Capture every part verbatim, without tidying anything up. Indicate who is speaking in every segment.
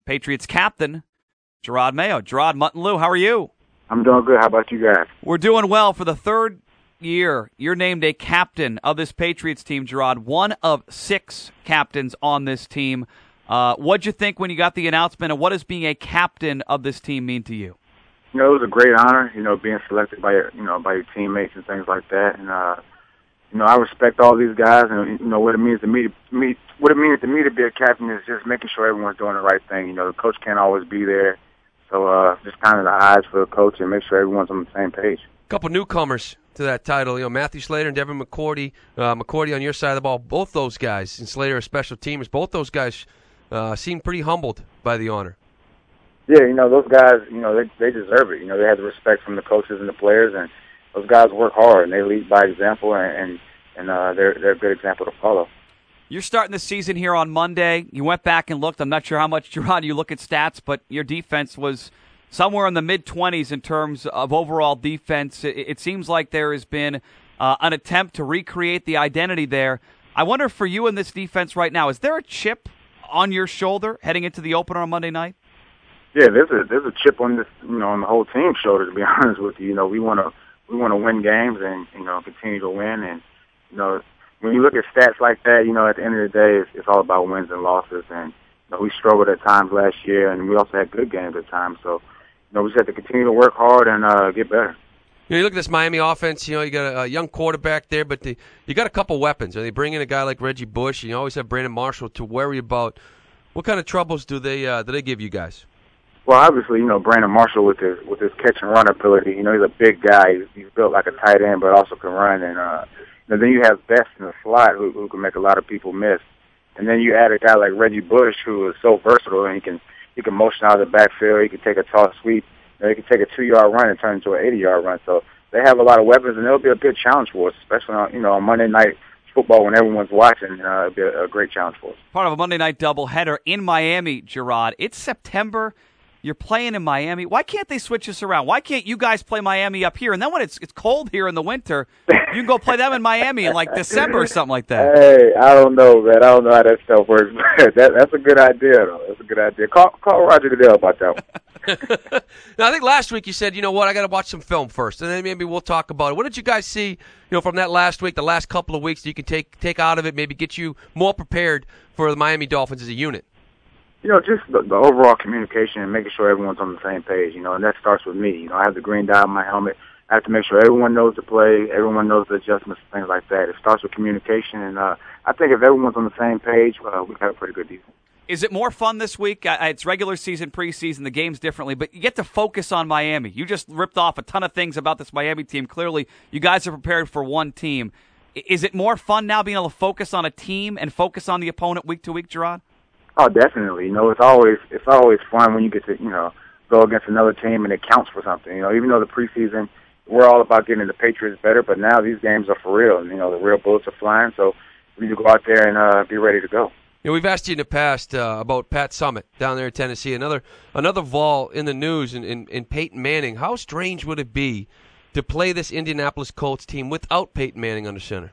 Speaker 1: Patriots captain, Jerod Mayo. Jerod, Mutt and Lou, how are you?
Speaker 2: I'm doing good. How about you guys?
Speaker 1: We're doing well. For the third year, you're named a captain of this Patriots team, Jerod. One of six captains on this team. Uh, what'd you think when you got the announcement, and what does being a captain of this team mean to you?
Speaker 2: You know, it was a great honor, you know, being selected by your, you know, by your teammates and things like that. And, uh, you know, I respect all these guys, and, you know, what it means to me, to me, what it means to me to be a captain is just making sure everyone's doing the right thing. You know, the coach can't always be there. So uh, just kind of the eyes for the coach and make sure everyone's on the same page.
Speaker 3: A couple newcomers to that title, you know, Matthew Slater and Devin McCourty. Uh, McCourty on your side of the ball, both those guys, and Slater are special teamers. Both those guys uh, seem pretty humbled by the honor.
Speaker 2: Yeah, you know, those guys, you know, they they deserve it. You know, they have the respect from the coaches and the players, and those guys work hard, and they lead by example, and and, and uh, they're they're a good example to follow.
Speaker 1: You're starting the season here on Monday. You went back and looked. I'm not sure how much, Jerod, you look at stats, but your defense was somewhere in the mid-twenties in terms of overall defense. It, it seems like there has been uh, an attempt to recreate the identity there. I wonder, for you in this defense right now, is there a chip on your shoulder heading into the opener on Monday night?
Speaker 2: Yeah, there's a there's a chip on this, you know, on the whole team's shoulder. To be honest with you, you know, we want to we want to win games and you know continue to win. And you know, when you look at stats like that, you know, at the end of the day, it's, it's all about wins and losses. And you know, we struggled at times last year, and we also had good games at times. So you know, we just have to continue to work hard and uh, get better.
Speaker 3: You know, you look at this Miami offense. You know, you got a, a young quarterback there, but the, you got a couple weapons. And they bring in a guy like Reggie Bush, and you always have Brandon Marshall to worry about. What kind of troubles do they uh, do they give you guys?
Speaker 2: Well, obviously, you know, Brandon Marshall with his with his catch and run ability, you know, he's a big guy. He's, he's built like a tight end, but also can run. And uh, you know, then you have Best in the slot, who, who can make a lot of people miss. And then you add a guy like Reggie Bush, who is so versatile, and he can he can motion out of the backfield. He can take a toss sweep. You know, he can take a two-yard run and turn it into an eighty-yard run. So they have a lot of weapons, and it'll be a good challenge for us, especially on, you know, on Monday night football when everyone's watching. Uh, it'll be a, a great challenge for us.
Speaker 1: Part of a Monday night doubleheader in Miami, Jerod. It's September. You're playing in Miami. Why can't they switch us around? Why can't you guys play Miami up here? And then when it's it's cold here in the winter, you can go play them in Miami in like December or something like that.
Speaker 2: Hey, I don't know, man. I don't know how that stuff works. that, that's a good idea, though. That's a good idea. Call, call Roger Goodell about that one.
Speaker 3: Now, I think last week you said, you know what, I got to watch some film first, and then maybe we'll talk about it. What did you guys see, you know, from that last week, the last couple of weeks that you can take take out of it, maybe get you more prepared for the Miami Dolphins as a unit?
Speaker 2: You know, just the, the overall communication and making sure everyone's on the same page, you know, and that starts with me. You know, I have the green dot on my helmet. I have to make sure everyone knows the play, everyone knows the adjustments, things like that. It starts with communication, and uh, I think if everyone's on the same page, uh, we've got a pretty good defense. Is
Speaker 1: it more fun this week? Uh, it's regular season, preseason, the game's differently, but you get to focus on Miami. You just ripped off a ton of things about this Miami team. Clearly, you guys are prepared for one team. Is it more fun now being able to focus on a team and focus on the opponent week to week, Jerod?
Speaker 2: Oh, definitely. You know, it's always it's always fun when you get to, you know, go against another team and it counts for something. You know, even though the preseason, we're all about getting the Patriots better, but now these games are for real. And, you know, the real bullets are flying, so we need to go out there and uh, be ready to go.
Speaker 3: You know, we've asked you in the past uh, about Pat Summitt down there in Tennessee. Another another Vol in the news in, in, in Peyton Manning. How strange would it be to play this Indianapolis Colts team without Peyton Manning under center?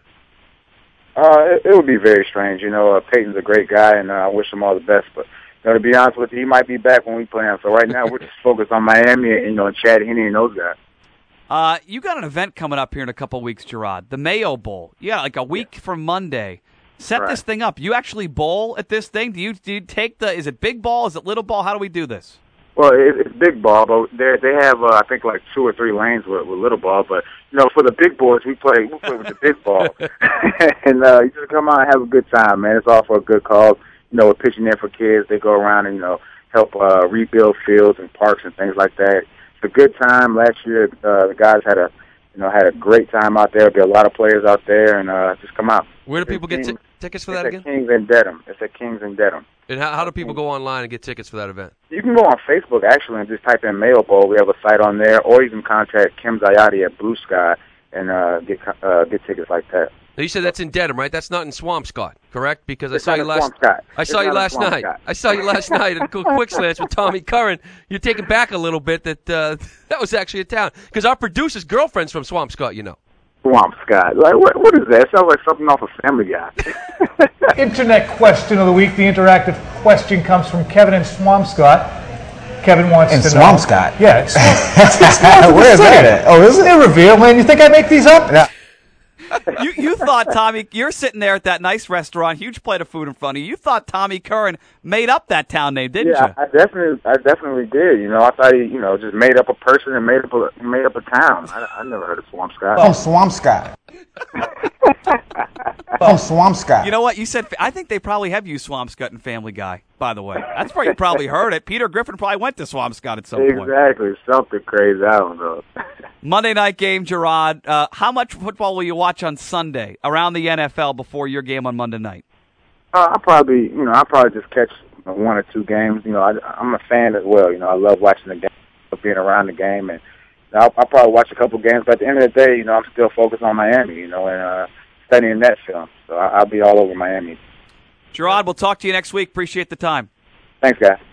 Speaker 2: Uh, it, it would be very strange. You know, uh, Peyton's a great guy, and uh, I wish him all the best. But you know, to be honest with you, he might be back when we play him. So right now, we're just focused on Miami and, you know, Chad Henne and those guys.
Speaker 1: Uh, you got an event coming up here in a couple of weeks, Jerod. The Mayo Bowl. Yeah, like a week yeah. from Monday. Set right. this thing up. You actually bowl at this thing? Do you do you take the? Is it big ball? Is it little ball? How do we do this?
Speaker 2: Well, it, it's big ball, but they they have uh, I think like two or three lanes with, with little ball. But you know, for the big boys, we play we play with the big ball, and uh, you just come out and have a good time, man. It's all for a good cause. You know, we're pitching in for kids. They go around and you know help uh, rebuild fields and parks and things like that. It's a good time. Last year, uh, the guys had a you know had a great time out there. There'll be a lot of players out there, and uh, just come out.
Speaker 3: Where do people get t- tickets for that again?
Speaker 2: It's at Kings and Dedham. It's at Kings and Dedham.
Speaker 3: And how, how do people go online and get tickets for that event?
Speaker 2: You can go on Facebook, actually, and just type in Mayo Bowl. We have a site on there. Or you can contact Kim Zayati at Blue Sky and uh, get uh, get tickets like that.
Speaker 3: Now you said that's in Dedham, right? That's not in Swampscott, correct? Because
Speaker 2: it's
Speaker 3: I saw you last. I saw you last night. I saw you last night in Quick Slants with Tommy Curran. You're taking back a little bit that uh, that was actually a town because our producer's girlfriend's from Swampscott, you know.
Speaker 2: Swampscott. Like, what? What is that? It sounds like something off of Family Guy.
Speaker 4: Internet question of the week. The interactive question comes from Kevin in Swampscott. Kevin wants
Speaker 5: in
Speaker 4: to
Speaker 5: Swampscott.
Speaker 4: know. Yeah, it's Swampscott.
Speaker 5: Where is that at? Oh, is it?
Speaker 4: In Revere, man. You think I make these up?
Speaker 5: No.
Speaker 1: You you thought Tommy, you're sitting there at that nice restaurant, huge plate of food in front of you. You thought Tommy Curran made up that town name, didn't
Speaker 2: yeah,
Speaker 1: you?
Speaker 2: I, I definitely, I definitely did. You know, I thought he, you know, just made up a person and made up a made up a town. I, I never heard of Swampscott.
Speaker 5: From Swampscott. From Swampscott.
Speaker 1: You know what? You said, I think they probably have used Swampscott in Family Guy, by the way. That's where you probably heard it. Peter Griffin probably went to Swampscott at some point.
Speaker 2: Exactly. Something crazy. I don't know.
Speaker 1: Monday night game, Gerard. Uh, how much football will you watch on Sunday around the N F L before your game on Monday night?
Speaker 2: Uh, I'll probably, you know, I'll probably just catch you know, one or two games. You know, I, I'm a fan as well. You know, I love watching the game, being around the game, and I'll, I'll probably watch a couple games. But at the end of the day, you know, I'm still focused on Miami. You know, and uh, studying that film. So I, I'll be all over Miami.
Speaker 1: Gerard, we'll talk to you next week. Appreciate the time.
Speaker 2: Thanks, guys.